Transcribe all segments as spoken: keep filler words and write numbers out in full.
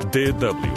D W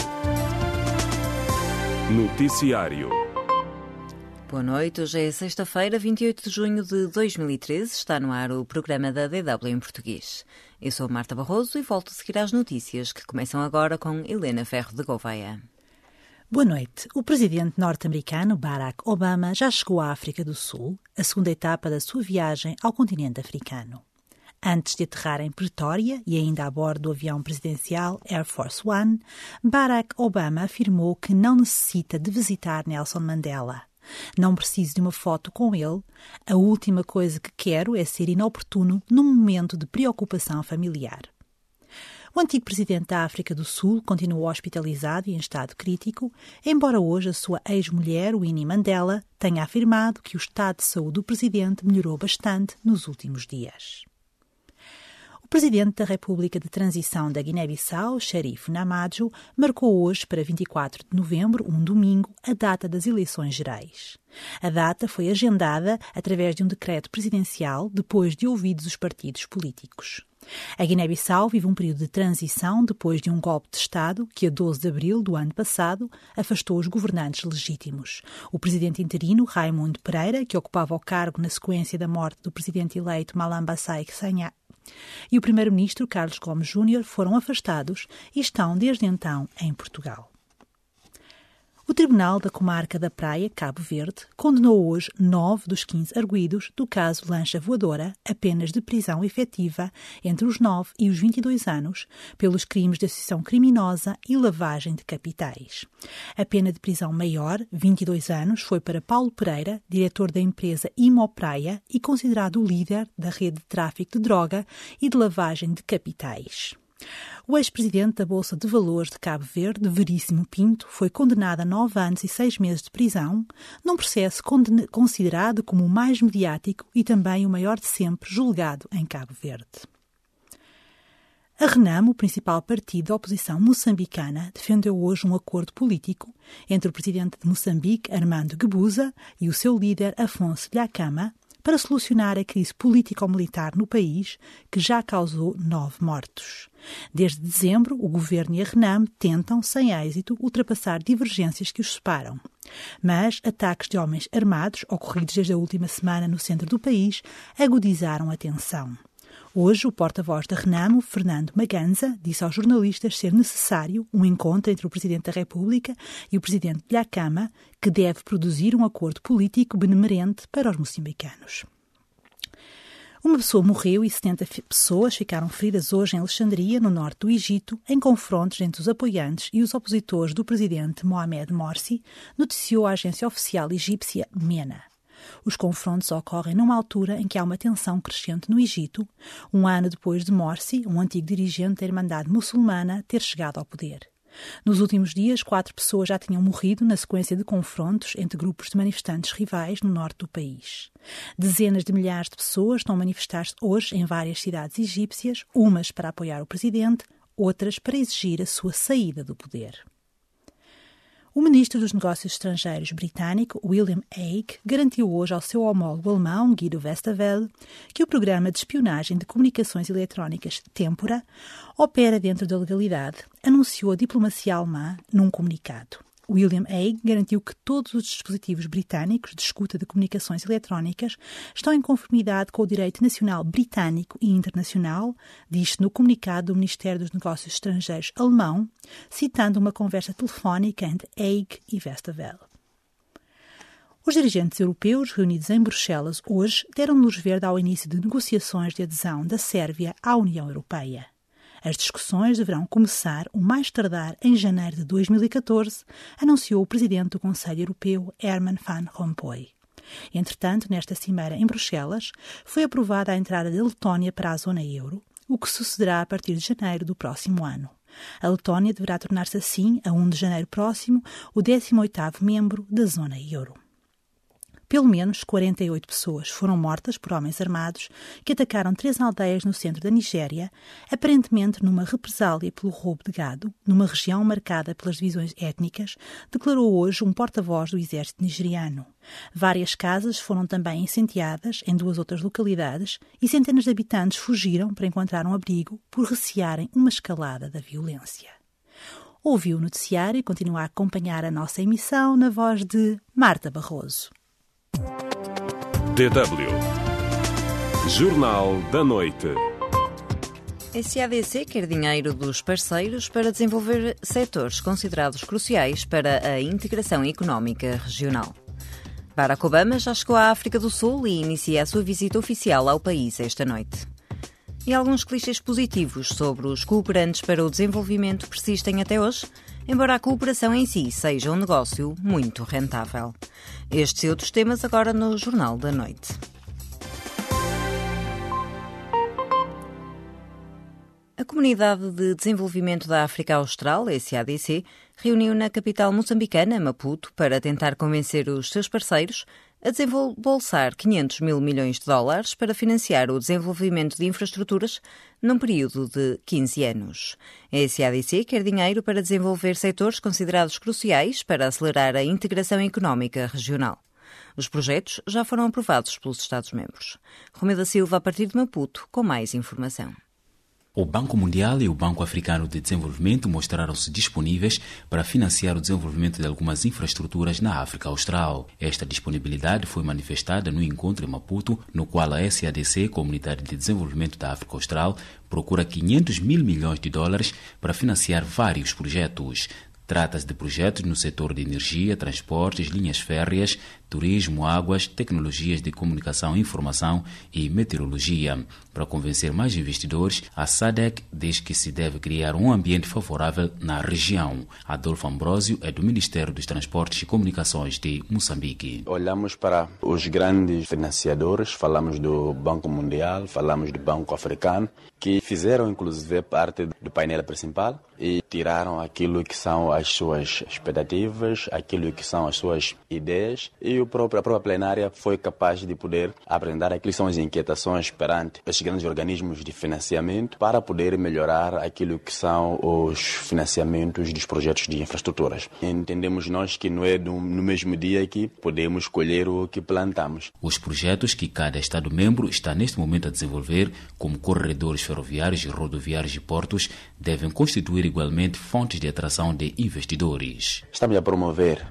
Noticiário. Boa noite, hoje é sexta-feira, vinte e oito de junho de dois mil e treze. Está no ar o programa da D W em português. Eu sou Marta Barroso e volto a seguir às notícias, que começam agora com Helena Ferro de Gouveia. Boa noite. O presidente norte-americano Barack Obama já chegou à África do Sul, a segunda etapa da sua viagem ao continente africano. Antes de aterrar em Pretória e ainda a bordo do avião presidencial Air Force One, Barack Obama afirmou que não necessita de visitar Nelson Mandela. Não preciso de uma foto com ele. A última coisa que quero é ser inoportuno num momento de preocupação familiar. O antigo presidente da África do Sul continuou hospitalizado e em estado crítico, embora hoje a sua ex-mulher, Winnie Mandela, tenha afirmado que o estado de saúde do presidente melhorou bastante nos últimos dias. O presidente da República de Transição da Guiné-Bissau, Sheriff Namajo, marcou hoje para vinte e quatro de novembro, um domingo, a data das eleições gerais. A data foi agendada através de um decreto presidencial depois de ouvidos os partidos políticos. A Guiné-Bissau vive um período de transição depois de um golpe de Estado que, a doze de abril do ano passado, afastou os governantes legítimos. O presidente interino, Raimundo Pereira, que ocupava o cargo na sequência da morte do presidente eleito Malamba Sai-Sangha, e o primeiro-ministro Carlos Gomes Júnior foram afastados e estão desde então em Portugal. O Tribunal da Comarca da Praia, Cabo Verde, condenou hoje nove dos quinze arguidos do caso Lancha Voadora a penas de prisão efetiva entre os nove e os vinte e dois anos pelos crimes de associação criminosa e lavagem de capitais. A pena de prisão maior, vinte e dois anos, foi para Paulo Pereira, diretor da empresa Imopraia e considerado o líder da rede de tráfico de droga e de lavagem de capitais. O ex-presidente da Bolsa de Valores de Cabo Verde, Veríssimo Pinto, foi condenado a nove anos e seis meses de prisão, num processo considerado como o mais mediático e também o maior de sempre julgado em Cabo Verde. A RENAMO, o principal partido da oposição moçambicana, defendeu hoje um acordo político entre o presidente de Moçambique, Armando Guebuza, e o seu líder, Afonso Dhlakama, para solucionar a crise político-militar no país, que já causou nove mortos. Desde dezembro, o governo e a RENAMO tentam, sem êxito, ultrapassar divergências que os separam. Mas ataques de homens armados, ocorridos desde a última semana no centro do país, agudizaram a tensão. Hoje, o porta-voz da RENAMO, Fernando Maganza, disse aos jornalistas ser necessário um encontro entre o Presidente da República e o Presidente Dhlakama, que deve produzir um acordo político benemerente para os moçambicanos. Uma pessoa morreu e setenta pessoas ficaram feridas hoje em Alexandria, no norte do Egito, em confrontos entre os apoiantes e os opositores do Presidente Mohamed Morsi, noticiou a agência oficial egípcia MENA. Os confrontos ocorrem numa altura em que há uma tensão crescente no Egito, um ano depois de Morsi, um antigo dirigente da Irmandade Muçulmana, ter chegado ao poder. Nos últimos dias, quatro pessoas já tinham morrido na sequência de confrontos entre grupos de manifestantes rivais no norte do país. Dezenas de milhares de pessoas estão a manifestar-se hoje em várias cidades egípcias, umas para apoiar o presidente, outras para exigir a sua saída do poder. O ministro dos Negócios Estrangeiros britânico, William Hague, garantiu hoje ao seu homólogo alemão, Guido Westerwelle, que o programa de espionagem de comunicações eletrónicas Tempora opera dentro da legalidade, anunciou a diplomacia alemã num comunicado. William Hague garantiu que todos os dispositivos britânicos de escuta de comunicações eletrónicas estão em conformidade com o direito nacional britânico e internacional, diz-se no comunicado do Ministério dos Negócios Estrangeiros alemão, citando uma conversa telefónica entre Hague e Westerwelle. Os dirigentes europeus reunidos em Bruxelas hoje deram luz verde ao início de negociações de adesão da Sérvia à União Europeia. As discussões deverão começar o mais tardar em janeiro de dois mil e catorze, anunciou o presidente do Conselho Europeu, Herman Van Rompuy. Entretanto, nesta cimeira em Bruxelas, foi aprovada a entrada da Letónia para a zona euro, o que sucederá a partir de janeiro do próximo ano. A Letónia deverá tornar-se assim, a primeiro de janeiro próximo, o décimo oitavo membro da zona euro. Pelo menos quarenta e oito pessoas foram mortas por homens armados que atacaram três aldeias no centro da Nigéria, aparentemente numa represália pelo roubo de gado, numa região marcada pelas divisões étnicas, declarou hoje um porta-voz do exército nigeriano. Várias casas foram também incendiadas em duas outras localidades e centenas de habitantes fugiram para encontrar um abrigo por recearem uma escalada da violência. Ouviu o noticiário e continua a acompanhar a nossa emissão na voz de Marta Barroso. D W Jornal da Noite. A S A D C quer dinheiro dos parceiros para desenvolver setores considerados cruciais para a integração económica regional. Barack Obama já chegou à África do Sul e inicia a sua visita oficial ao país esta noite. E alguns clichês positivos sobre os cooperantes para o desenvolvimento persistem até hoje, embora a cooperação em si seja um negócio muito rentável. Estes e outros temas agora no Jornal da Noite. A Comunidade de Desenvolvimento da África Austral, S A D C, reuniu na capital moçambicana, Maputo, para tentar convencer os seus parceiros a desembolsar quinhentos mil milhões de dólares para financiar o desenvolvimento de infraestruturas num período de quinze anos. A S A D C quer dinheiro para desenvolver setores considerados cruciais para acelerar a integração económica regional. Os projetos já foram aprovados pelos Estados-membros. Romeu da Silva, a partir de Maputo, com mais informação. O Banco Mundial e o Banco Africano de Desenvolvimento mostraram-se disponíveis para financiar o desenvolvimento de algumas infraestruturas na África Austral. Esta disponibilidade foi manifestada no encontro em Maputo, no qual a S A D C, Comunidade de Desenvolvimento da África Austral, procura quinhentos mil milhões de dólares para financiar vários projetos. Trata-se de projetos no setor de energia, transportes, linhas férreas, turismo, águas, tecnologias de comunicação, informação e meteorologia. Para convencer mais investidores, a S A D C diz que se deve criar um ambiente favorável na região. Adolfo Ambrosio é do Ministério dos Transportes e Comunicações de Moçambique. Olhamos para os grandes financiadores, falamos do Banco Mundial, falamos do Banco Africano, que fizeram inclusive parte do painel principal e tiraram aquilo que são as suas expectativas, aquilo que são as suas ideias, e o próprio, a própria plenária foi capaz de poder apresentar aquilo que são as inquietações perante esses grandes organismos de financiamento para poder melhorar aquilo que são os financiamentos dos projetos de infraestruturas. Entendemos nós que não é no mesmo dia que podemos colher o que plantamos. Os projetos que cada Estado-membro está neste momento a desenvolver, como corredores ferroviários, rodoviários e portos, devem constituir igualmente fontes de atração de investidores. Estamos a promover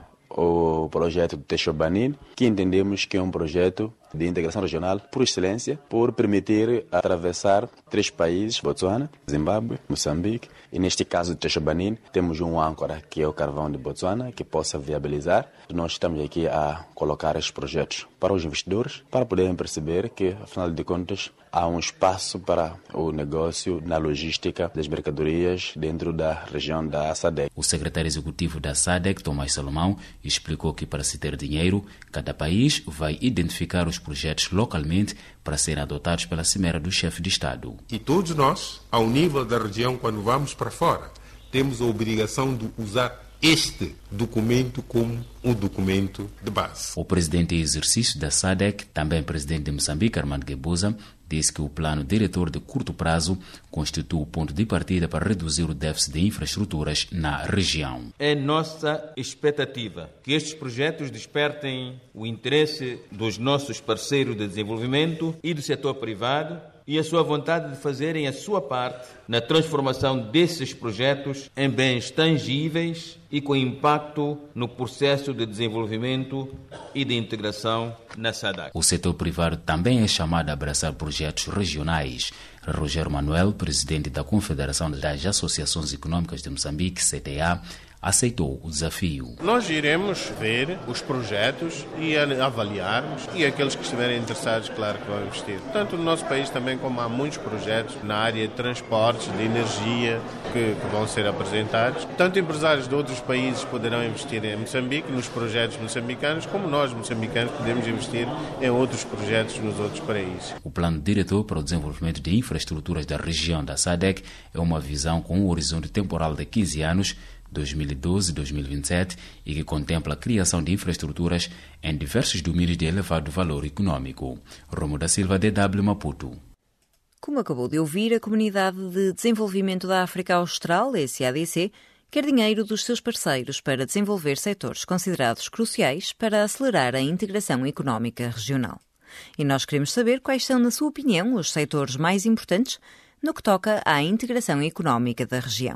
o projeto do Techobanin, que entendemos que é um projeto de integração regional por excelência, por permitir atravessar três países, Botsuana, Zimbábue, Moçambique, e neste caso do Techobanin temos um âncora, que é o carvão de Botsuana, que possa viabilizar. Nós estamos aqui a colocar estes projetos para os investidores, para poderem perceber que, afinal de contas, há um espaço para o negócio na logística das mercadorias dentro da região da S A D C. O secretário executivo da S A D C, Tomás Salomão, explicou que para se ter dinheiro, cada país vai identificar os projetos localmente para serem adotados pela Cimeira do Chefe de Estado. E todos nós, ao nível da região, quando vamos para fora, temos a obrigação de usar este documento como um documento de base. O presidente em exercício da S A D C, também presidente de Moçambique, Armando Guebuza, disse que o plano diretor de curto prazo constitui o ponto de partida para reduzir o déficit de infraestruturas na região. É nossa expectativa que estes projetos despertem o interesse dos nossos parceiros de desenvolvimento e do setor privado e a sua vontade de fazerem a sua parte na transformação desses projetos em bens tangíveis e com impacto no processo de desenvolvimento e de integração na S A D C. O setor privado também é chamado a abraçar projetos regionais. Rogério Manuel, presidente da Confederação das Associações Econômicas de Moçambique, C T A, aceitou o desafio. Nós iremos ver os projetos e avaliarmos, e aqueles que estiverem interessados, claro que vão investir. Tanto no nosso país também, como há muitos projetos na área de transportes, de energia, que, que vão ser apresentados. Tanto empresários de outros países poderão investir em Moçambique, nos projetos moçambicanos, como nós, moçambicanos, podemos investir em outros projetos nos outros países. O Plano Diretor para o Desenvolvimento de Infraestruturas da região da S A D C é uma visão com um horizonte temporal de quinze anos, dois mil e doze a dois mil e vinte e sete, e que contempla a criação de infraestruturas em diversos domínios de elevado valor econômico. Romo da Silva, D W Maputo. Como acabou de ouvir, a Comunidade de Desenvolvimento da África Austral, S A D C, quer dinheiro dos seus parceiros para desenvolver setores considerados cruciais para acelerar a integração económica regional. E nós queremos saber quais são, na sua opinião, os setores mais importantes no que toca à integração económica da região.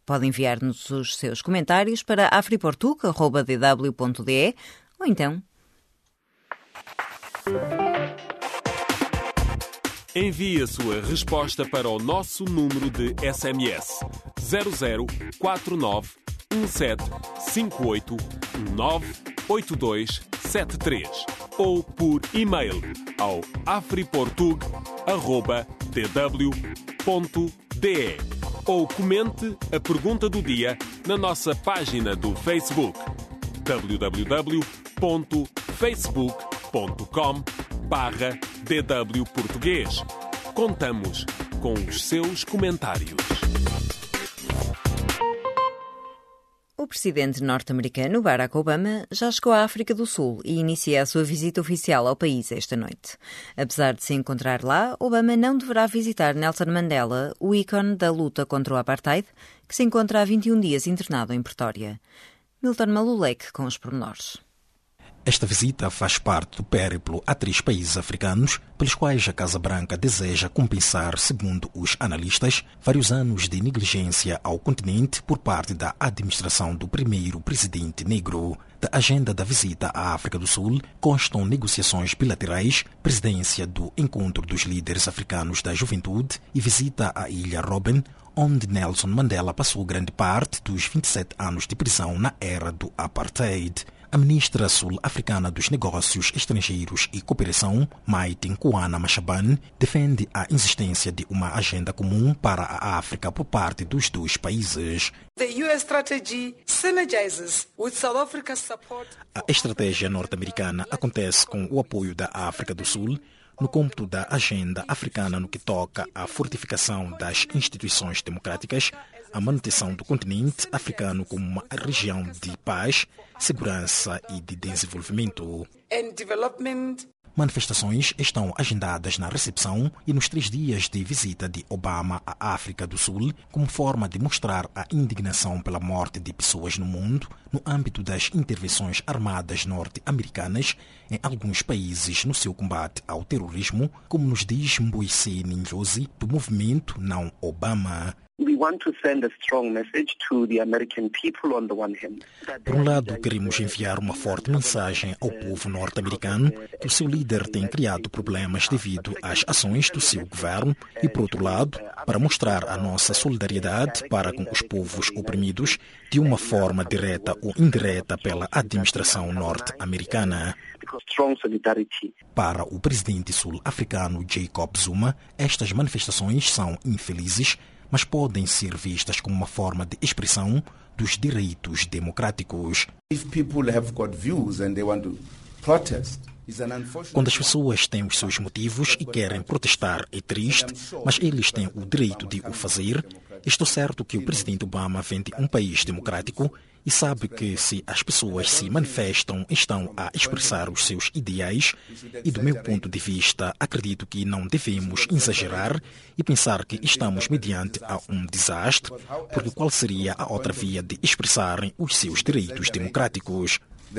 Pode enviar-nos os seus comentários para afriportug arroba d w ponto d e ou então... Envie a sua resposta para o nosso número de S M S zero zero quatro nove um sete cinco oito nove oito dois sete três ou por e-mail ao afriportug arroba d w ponto d e ou comente a pergunta do dia na nossa página do Facebook w w w ponto facebook ponto com barra d w português. Contamos com os seus comentários. O presidente norte-americano Barack Obama já chegou à África do Sul e inicia a sua visita oficial ao país esta noite. Apesar de se encontrar lá, Obama não deverá visitar Nelson Mandela, o ícone da luta contra o apartheid, que se encontra há vinte e um dias internado em Pretória. Milton Malulek com os pormenores. Esta visita faz parte do périplo a três países africanos, pelos quais a Casa Branca deseja compensar, segundo os analistas, vários anos de negligência ao continente por parte da administração do primeiro presidente negro. Da agenda da visita à África do Sul constam negociações bilaterais, presidência do Encontro dos Líderes Africanos da Juventude e visita à Ilha Robben, onde Nelson Mandela passou grande parte dos vinte e sete anos de prisão na era do apartheid. A ministra sul-africana dos Negócios Estrangeiros e Cooperação, Maite Nkoana Mashabane, defende a existência de uma agenda comum para a África por parte dos dois países. A estratégia norte-americana acontece com o apoio da África do Sul no cômputo da agenda africana no que toca à fortificação das instituições democráticas, a manutenção do continente africano como uma região de paz, segurança e de desenvolvimento. Manifestações estão agendadas na recepção e nos três dias de visita de Obama à África do Sul, como forma de mostrar a indignação pela morte de pessoas no mundo no âmbito das intervenções armadas norte-americanas em alguns países no seu combate ao terrorismo, como nos diz Mboise Ninjosi, do movimento Não Obama. Por um lado, queremos enviar uma forte mensagem ao povo norte-americano que o seu líder tem criado problemas devido às ações do seu governo e, por outro lado, para mostrar a nossa solidariedade para com os povos oprimidos de uma forma direta ou indireta pela administração norte-americana. Para o presidente sul-africano Jacob Zuma, estas manifestações são infelizes, mas podem ser vistas como uma forma de expressão dos direitos democráticos. Quando as pessoas têm os seus motivos e querem protestar, é triste, mas eles têm o direito de o fazer. Estou certo que o presidente Obama vem de um país democrático e sabe que se as pessoas se manifestam, estão a expressar os seus ideais e, do meu ponto de vista, acredito que não devemos exagerar e pensar que estamos mediante a um desastre, porque qual seria a outra via de expressarem os seus direitos democráticos?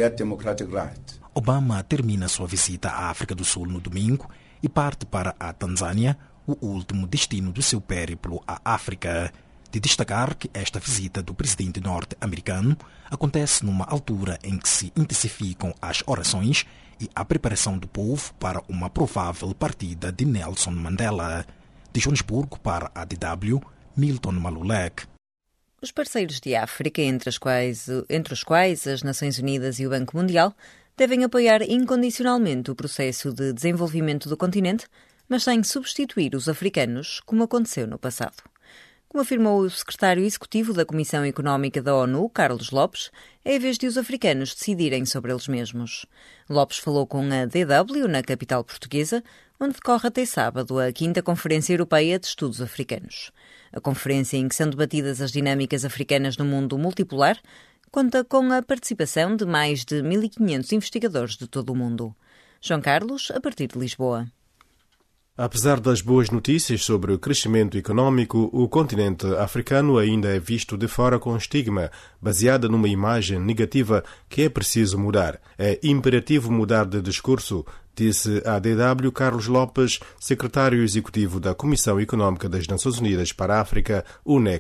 Obama termina sua visita à África do Sul no domingo e parte para a Tanzânia, o último destino do seu périplo à África. De destacar que esta visita do presidente norte-americano acontece numa altura em que se intensificam as orações e a preparação do povo para uma provável partida de Nelson Mandela. De Joanesburgo para a D W, Milton Malulek. Os parceiros de África, entre, as quais, entre os quais as Nações Unidas e o Banco Mundial, devem apoiar incondicionalmente o processo de desenvolvimento do continente, mas sem substituir os africanos, como aconteceu no passado. Como afirmou o secretário executivo da Comissão Económica da ONU, Carlos Lopes, é a vez de os africanos decidirem sobre eles mesmos. Lopes falou com a D W na capital portuguesa, onde decorre até sábado a quinta Conferência Europeia de Estudos Africanos. A conferência em que são debatidas as dinâmicas africanas no mundo multipolar conta com a participação de mais de mil e quinhentos investigadores de todo o mundo. João Carlos, a partir de Lisboa. Apesar das boas notícias sobre o crescimento econômico, o continente africano ainda é visto de fora com estigma, baseada numa imagem negativa que é preciso mudar. É imperativo mudar de discurso, disse a D W Carlos Lopes, secretário executivo da Comissão Económica das Nações Unidas para a África, UNECA.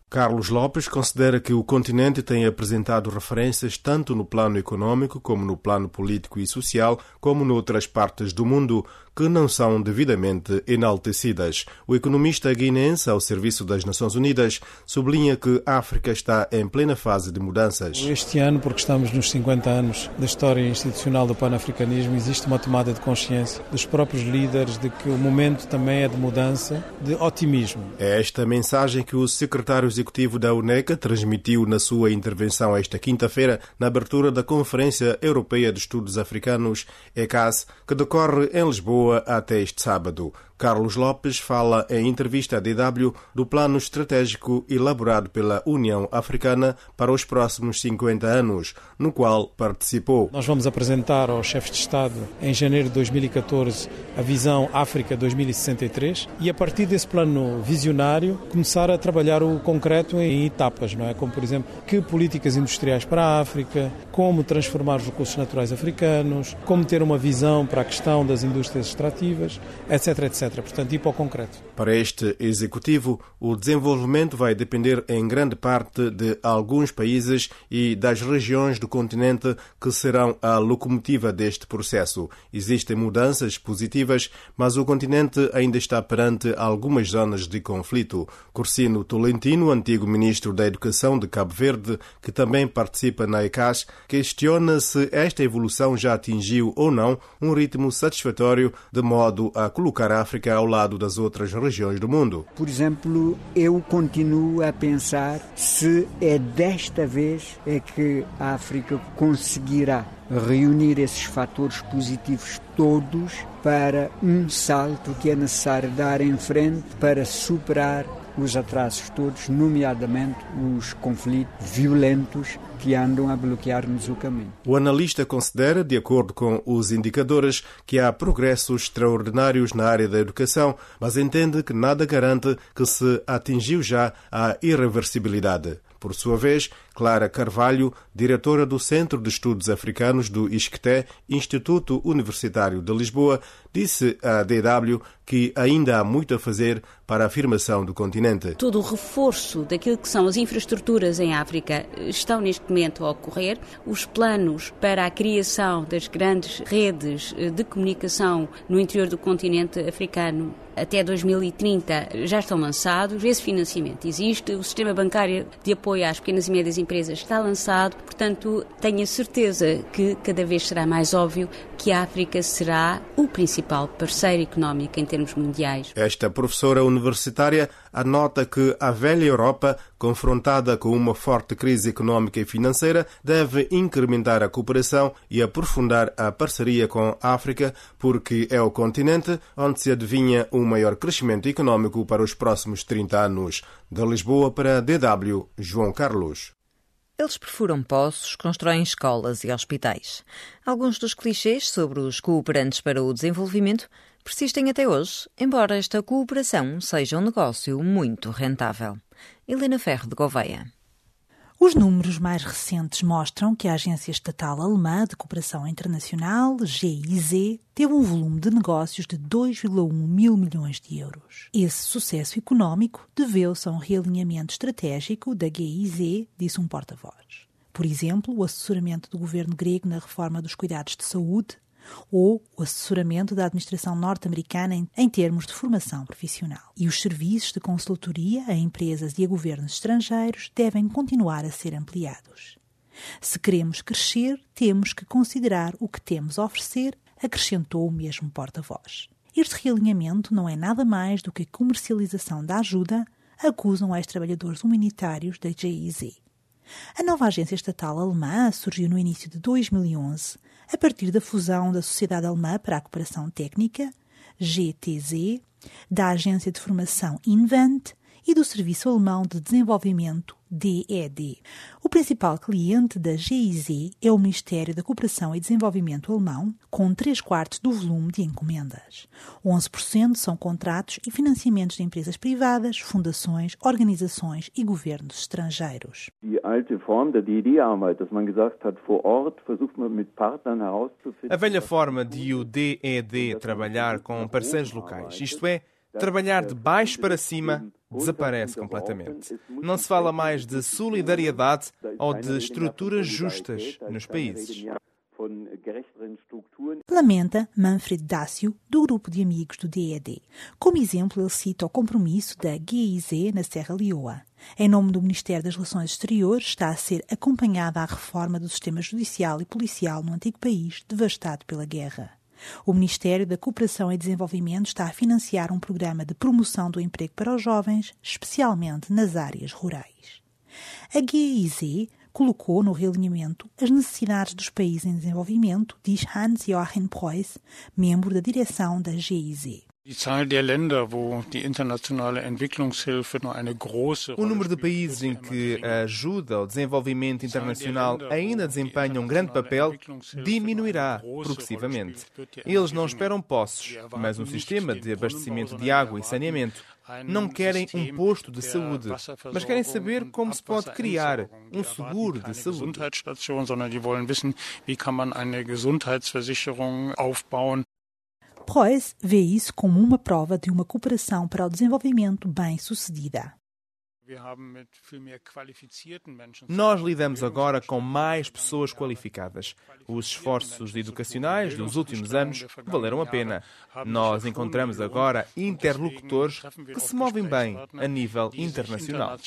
Carlos Lopes considera que o continente tem apresentado referências tanto no plano econômico como no plano político e social, como noutras partes do mundo, que não são devidamente enaltecidas. O economista guineense ao serviço das Nações Unidas sublinha que a África está em plena fase de mudanças. Este ano, porque estamos nos cinquenta anos da história institucional do panafricanismo, existe uma tomada de consciência dos próprios líderes de que o momento também é de mudança, de otimismo. É esta mensagem que o secretário executivo da UNECA transmitiu na sua intervenção esta quinta-feira na abertura da Conferência Europeia de Estudos Africanos, E C A S, que decorre em Lisboa até este sábado. Carlos Lopes fala em entrevista à D W do plano estratégico elaborado pela União Africana para os próximos cinquenta anos, no qual participou. Nós vamos apresentar aos chefes de Estado, em janeiro de dois mil e catorze, a visão África dois mil e sessenta e três e, a partir desse plano visionário, começar a trabalhar o concreto em etapas, não é? Como, por exemplo, que políticas industriais para a África, como transformar os recursos naturais africanos, como ter uma visão para a questão das indústrias extrativas, etc, etcétera. Portanto, ir para o concreto. Para este executivo, o desenvolvimento vai depender em grande parte de alguns países e das regiões do continente que serão a locomotiva deste processo. Existem mudanças positivas, mas o continente ainda está perante algumas zonas de conflito. Corsino Tolentino, antigo ministro da Educação de Cabo Verde, que também participa na E C A S, questiona se esta evolução já atingiu ou não um ritmo satisfatório de modo a colocar a África ao lado das outras regiões do mundo. Por exemplo, eu continuo a pensar se é desta vez é que a África conseguirá reunir esses fatores positivos todos para um salto que é necessário dar em frente para superar os atrasos todos, nomeadamente os conflitos violentos que andam a bloquear-nos o caminho. O analista considera, de acordo com os indicadores, que há progressos extraordinários na área da educação, mas entende que nada garante que se atingiu já a irreversibilidade. Por sua vez, Clara Carvalho, diretora do Centro de Estudos Africanos do ISCTE, Instituto Universitário de Lisboa, disse à D W que ainda há muito a fazer para a afirmação do continente. Todo o reforço daquilo que são as infraestruturas em África estão neste momento a ocorrer. Os planos para a criação das grandes redes de comunicação no interior do continente africano até dois mil e trinta já estão lançados, esse financiamento existe, o sistema bancário de apoio às pequenas e médias empresas está lançado, portanto tenho a certeza que cada vez será mais óbvio que a África será o principal parceiro económico em termos mundiais. Esta professora universitária anota que a velha Europa, confrontada com uma forte crise económica e financeira, deve incrementar a cooperação e aprofundar a parceria com a África, porque é o continente onde se adivinha um maior crescimento económico para os próximos trinta anos. De Lisboa para a D W, João Carlos. Eles perfuram poços, constroem escolas e hospitais. Alguns dos clichês sobre os cooperantes para o desenvolvimento persistem até hoje, embora esta cooperação seja um negócio muito rentável. Helena Ferro, de Gouveia. Os números mais recentes mostram que a Agência Estatal Alemã de Cooperação Internacional, G I Z, teve um volume de negócios de dois vírgula um mil milhões de euros. Esse sucesso económico deveu-se a um realinhamento estratégico da G I Z, disse um porta-voz. Por exemplo, o assessoramento do governo grego na reforma dos cuidados de saúde, ou o assessoramento da administração norte-americana em, em termos de formação profissional. E os serviços de consultoria a empresas e a governos estrangeiros devem continuar a ser ampliados. Se queremos crescer, temos que considerar o que temos a oferecer, acrescentou o mesmo porta-voz. Este realinhamento não é nada mais do que a comercialização da ajuda, acusam ex-trabalhadores humanitários da G I Z. A nova agência estatal alemã surgiu no início de dois mil e onze, a partir da fusão da Sociedade Alemã para a Cooperação Técnica, G T Z, da Agência de Formação Invent e do Serviço Alemão de Desenvolvimento, D E D. O principal cliente da G I Z é o Ministério da Cooperação e Desenvolvimento alemão, com três quartos do volume de encomendas. onze por cento são contratos e financiamentos de empresas privadas, fundações, organizações e governos estrangeiros. A velha forma de o D E D trabalhar com parceiros locais, isto é, trabalhar de baixo para cima desaparece completamente. Não se fala mais de solidariedade ou de estruturas justas nos países. Lamenta Manfred Dácio, do grupo de amigos do D E D. Como exemplo, ele cita o compromisso da G I Z na Serra Leoa. Em nome do Ministério das Relações Exteriores, está a ser acompanhada a reforma do sistema judicial e policial no antigo país, devastado pela guerra. O Ministério da Cooperação e Desenvolvimento está a financiar um programa de promoção do emprego para os jovens, especialmente nas áreas rurais. A G I Z colocou no realinhamento as necessidades dos países em desenvolvimento, diz Hans-Joachim Preuss, membro da direção da G I Z. O número de países em que a ajuda ao desenvolvimento internacional ainda desempenha um grande papel diminuirá progressivamente. Eles não esperam posses, mas um sistema de abastecimento de água e saneamento. Não querem um posto de saúde, mas querem saber como se pode criar um seguro de saúde. Preuss vê isso como uma prova de uma cooperação para o desenvolvimento bem-sucedida. Nós lidamos agora com mais pessoas qualificadas. Os esforços educacionais dos últimos anos valeram a pena. Nós encontramos agora interlocutores que se movem bem a nível internacional.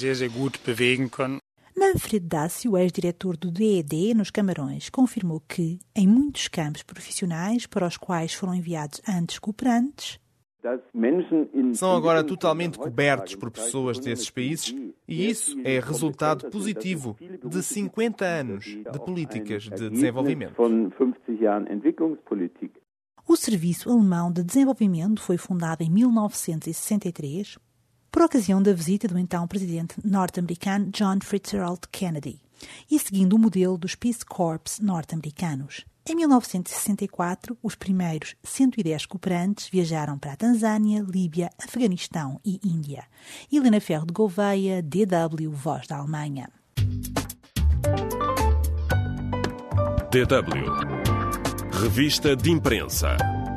Manfred Dácio, ex-diretor do D E D nos Camarões, confirmou que, em muitos campos profissionais para os quais foram enviados antes cooperantes, são agora totalmente cobertos por pessoas desses países e isso é resultado positivo de cinquenta anos de políticas de desenvolvimento. O Serviço Alemão de Desenvolvimento foi fundado em mil novecentos e sessenta e três por ocasião da visita do então presidente norte-americano John Fitzgerald Kennedy e seguindo o modelo dos Peace Corps norte-americanos. Em mil novecentos e sessenta e quatro, os primeiros cento e dez cooperantes viajaram para a Tanzânia, Líbia, Afeganistão e Índia. Helena Ferro de Gouveia, D W, Voz da Alemanha. D W. Revista de Imprensa.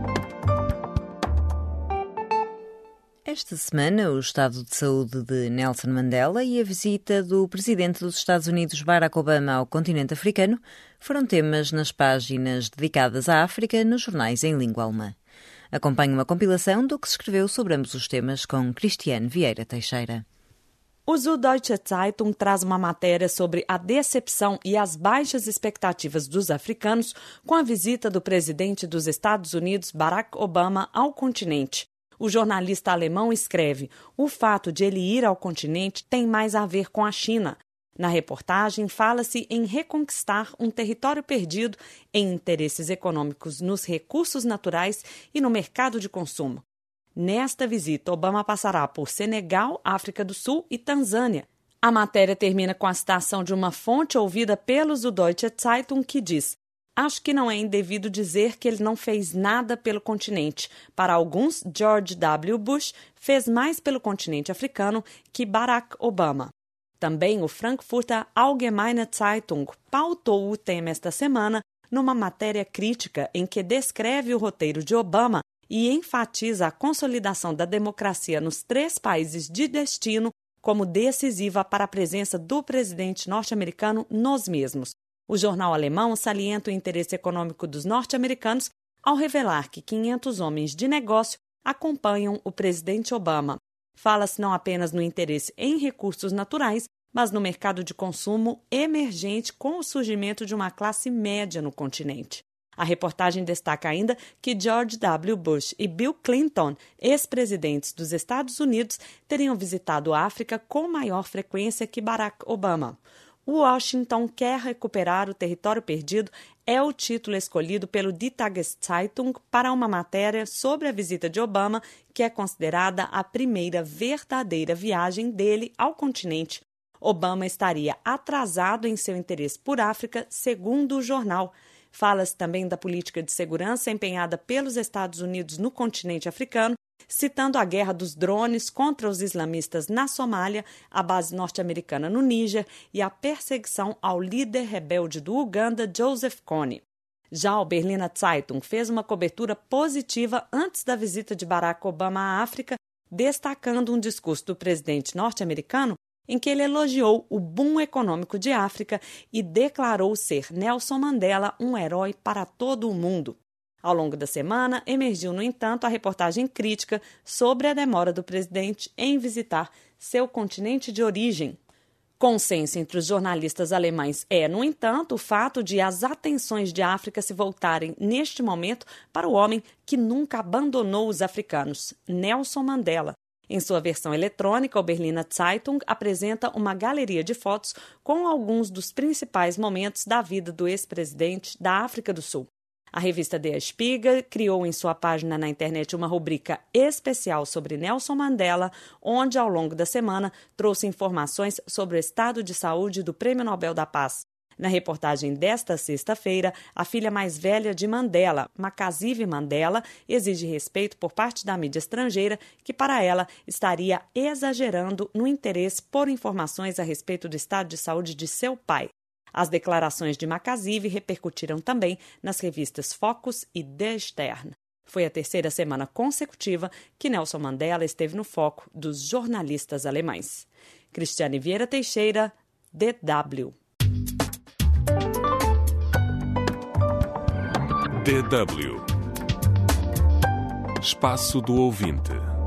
Esta semana, o estado de saúde de Nelson Mandela e a visita do presidente dos Estados Unidos, Barack Obama, ao continente africano foram temas nas páginas dedicadas à África nos jornais em língua alemã. Acompanhe uma compilação do que se escreveu sobre ambos os temas com Cristiane Vieira Teixeira. O Süddeutsche Zeitung traz uma matéria sobre a decepção e as baixas expectativas dos africanos com a visita do presidente dos Estados Unidos, Barack Obama, ao continente. O jornalista alemão escreve: o fato de ele ir ao continente tem mais a ver com a China. Na reportagem, fala-se em reconquistar um território perdido em interesses econômicos nos recursos naturais e no mercado de consumo. Nesta visita, Obama passará por Senegal, África do Sul e Tanzânia. A matéria termina com a citação de uma fonte ouvida pelo Süddeutsche Zeitung que diz: acho que não é indevido dizer que ele não fez nada pelo continente. Para alguns, George W. Bush fez mais pelo continente africano que Barack Obama. Também o Frankfurter Allgemeine Zeitung pautou o tema esta semana numa matéria crítica em que descreve o roteiro de Obama e enfatiza a consolidação da democracia nos três países de destino como decisiva para a presença do presidente norte-americano nos mesmos. O jornal alemão salienta o interesse econômico dos norte-americanos ao revelar que quinhentos homens de negócio acompanham o presidente Obama. Fala-se não apenas no interesse em recursos naturais, mas no mercado de consumo emergente com o surgimento de uma classe média no continente. A reportagem destaca ainda que George W. Bush e Bill Clinton, ex-presidentes dos Estados Unidos, teriam visitado a África com maior frequência que Barack Obama. Washington quer recuperar o território perdido é o título escolhido pelo Die Tageszeitung para uma matéria sobre a visita de Obama, que é considerada a primeira verdadeira viagem dele ao continente. Obama estaria atrasado em seu interesse por África, segundo o jornal. Fala-se também da política de segurança empenhada pelos Estados Unidos no continente africano, citando a guerra dos drones contra os islamistas na Somália, a base norte-americana no Níger e a perseguição ao líder rebelde do Uganda, Joseph Kony. Já o Berliner Zeitung fez uma cobertura positiva antes da visita de Barack Obama à África, destacando um discurso do presidente norte-americano em que ele elogiou o boom econômico de África e declarou ser Nelson Mandela um herói para todo o mundo. Ao longo da semana, emergiu, no entanto, a reportagem crítica sobre a demora do presidente em visitar seu continente de origem. Consenso entre os jornalistas alemães é, no entanto, o fato de as atenções de África se voltarem, neste momento, para o homem que nunca abandonou os africanos, Nelson Mandela. Em sua versão eletrônica, o Berliner Zeitung apresenta uma galeria de fotos com alguns dos principais momentos da vida do ex-presidente da África do Sul. A revista Der Spiegel criou em sua página na internet uma rubrica especial sobre Nelson Mandela, onde, ao longo da semana, trouxe informações sobre o estado de saúde do Prêmio Nobel da Paz. Na reportagem desta sexta-feira, a filha mais velha de Mandela, Makaziwe Mandela, exige respeito por parte da mídia estrangeira, que para ela estaria exagerando no interesse por informações a respeito do estado de saúde de seu pai. As declarações de Makaziwe repercutiram também nas revistas Focus e Der Stern. Foi a terceira semana consecutiva que Nelson Mandela esteve no foco dos jornalistas alemães. Cristiane Vieira Teixeira, D W. D W Espaço do Ouvinte.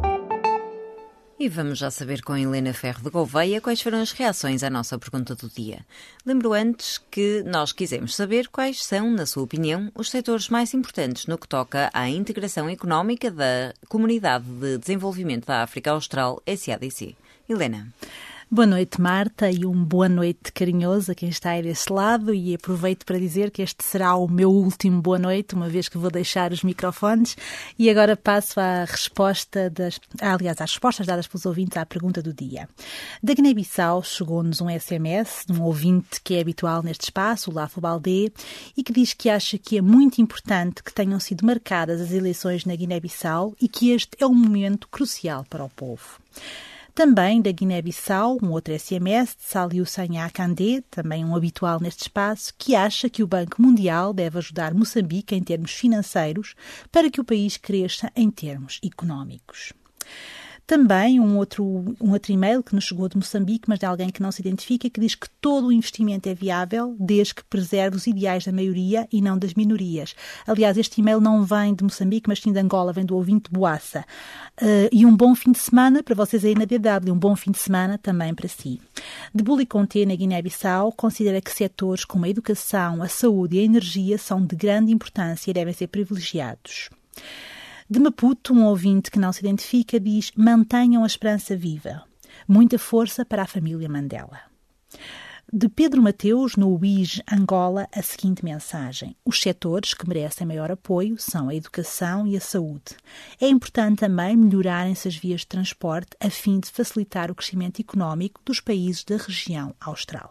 E vamos já saber com Helena Ferro de Gouveia quais foram as reações à nossa pergunta do dia. Lembro antes que nós quisemos saber quais são, na sua opinião, os setores mais importantes no que toca à integração económica da Comunidade de Desenvolvimento da África Austral, S A D C. Helena. Boa noite, Marta, e um boa noite carinhoso a quem está aí desse lado, e aproveito para dizer que este será o meu último boa noite, uma vez que vou deixar os microfones, e agora passo à resposta das, aliás, às respostas dadas pelos ouvintes à pergunta do dia. Da Guiné-Bissau chegou-nos um S M S de um ouvinte que é habitual neste espaço, o Lafo Baldé, e que diz que acha que é muito importante que tenham sido marcadas as eleições na Guiné-Bissau e que este é um momento crucial para o povo. Também da Guiné-Bissau, um outro S M S de Saliu Sanha Kandé, também um habitual neste espaço, que acha que o Banco Mundial deve ajudar Moçambique em termos financeiros para que o país cresça em termos económicos. Também um outro, um outro e-mail que nos chegou de Moçambique, mas de alguém que não se identifica, que diz que todo o investimento é viável desde que preserve os ideais da maioria e não das minorias. Aliás, este e-mail não vem de Moçambique, mas sim de Angola, vem do ouvinte Boassa. Uh, e um bom fim de semana para vocês aí na D W, um bom fim de semana também para si. De Buli Conté, na Guiné-Bissau, considera que setores como a educação, a saúde e a energia são de grande importância e devem ser privilegiados. De Maputo, um ouvinte que não se identifica diz: mantenham a esperança viva. Muita força para a família Mandela. De Pedro Mateus, no U I S, Angola, a seguinte mensagem: os setores que merecem maior apoio são a educação e a saúde. É importante também melhorarem-se as vias de transporte a fim de facilitar o crescimento económico dos países da região austral.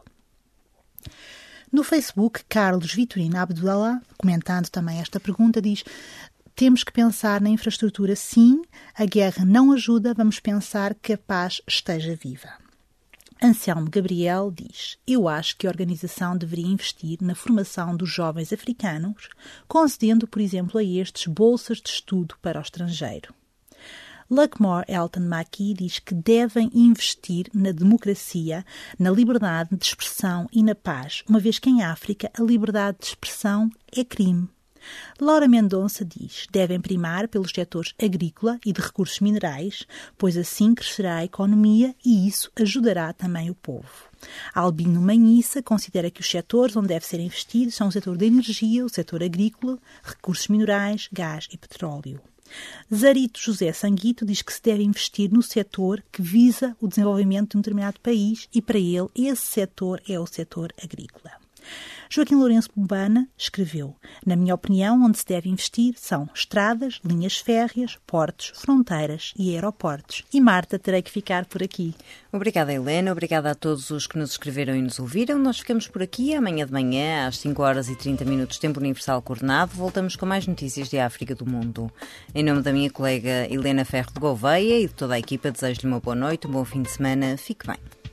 No Facebook, Carlos Vitorino Abdullah, comentando também esta pergunta, diz: temos que pensar na infraestrutura, sim, a guerra não ajuda, vamos pensar que a paz esteja viva. Anselmo Gabriel diz: eu acho que a organização deveria investir na formação dos jovens africanos, concedendo, por exemplo, a estes bolsas de estudo para o estrangeiro. Luckmore Elton Mackie diz que devem investir na democracia, na liberdade de expressão e na paz, uma vez que em África a liberdade de expressão é crime. Laura Mendonça diz: devem primar pelos setores agrícola e de recursos minerais, pois assim crescerá a economia e isso ajudará também o povo. Albino Manhissa considera que os setores onde deve ser investido são o setor da energia, o setor agrícola, recursos minerais, gás e petróleo. Zarito José Sanguito diz que se deve investir no setor que visa o desenvolvimento de um determinado país e, para ele, esse setor é o setor agrícola. Joaquim Lourenço Bubana escreveu: na minha opinião, onde se deve investir são estradas, linhas férreas, portos, fronteiras e aeroportos. E Marta, terei que ficar por aqui. Obrigada, Helena. Obrigada a todos os que nos escreveram e nos ouviram. Nós ficamos por aqui. Amanhã de manhã, às cinco horas e trinta minutos, tempo universal coordenado, voltamos com mais notícias de África do mundo. Em nome da minha colega Helena Ferro de Gouveia e de toda a equipa, desejo-lhe uma boa noite, um bom fim de semana. Fique bem.